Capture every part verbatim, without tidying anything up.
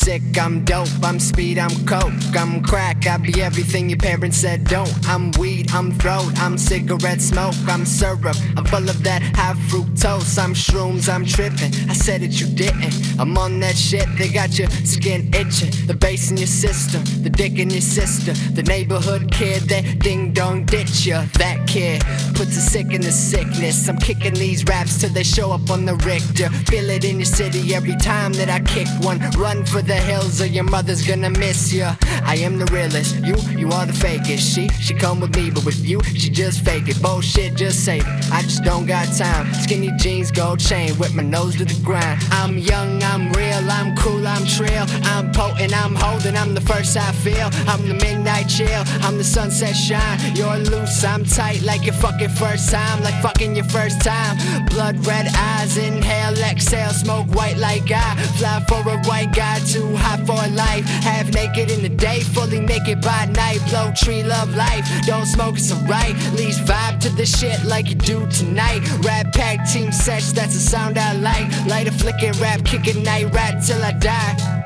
sick, I'm dope, I'm speed, I'm coke, I'm crack, I be everything your parents said don't. I'm weed, I'm throat, I'm cigarette smoke, I'm syrup, I'm full of that high fructose. I'm shrooms, I'm tripping, I said it, you didn't. I'm on that shit, they got your skin itching. The bass in your system, the dick in your sister, the neighborhood kid that ding dong ditch ya. That kid puts a sick in the sickness. I'm kicking these raps till they show up on the Richter. Feel it in your city every time that I kick one. Run for the hills or your mother's gonna miss ya. I am the realest, you, you are the fakest. She, she come with me, but with you, she just fake it. Bullshit, just save it, I just don't got time. Skinny jeans, gold chain, with my nose to the grind. I'm young, I'm real, I'm cool, I'm trill, I'm potent, I'm holding, I'm the first I feel. I'm the midnight chill, I'm the sunset shine. You're loose, I'm tight like your fucking first time. Like fucking your first time. Blood red eyes, inhale, exhale, smoke white like I fly for a white guy, too hot for life. Half naked in the day, fully naked by night. Blow tree, love life, don't smoke, it's alright. Least vibe to the shit like you do tonight. Rap pack, team sesh, that's the sound I like. Light a flicking rap, kicking night rat till I die.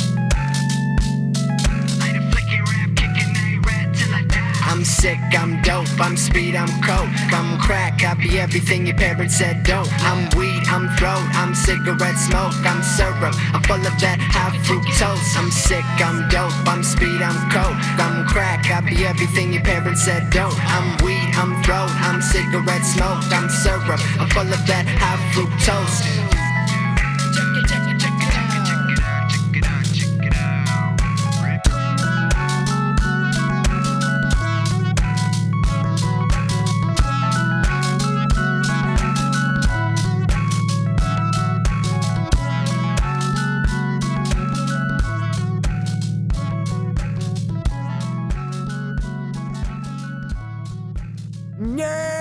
I'm sick, I'm dope, I'm speed, I'm coke, I'm crack, I be everything your parents said don't. I'm weed, I'm throat, I'm cigarette smoke, I'm syrup, I'm full of that high fructose. I'm sick, I'm dope, I'm speed, I'm coke, I'm crack, I be everything your parents said don't. I'm weed, I'm throat, I'm cigarette smoke, I'm syrup, I'm full of that high fructose. No!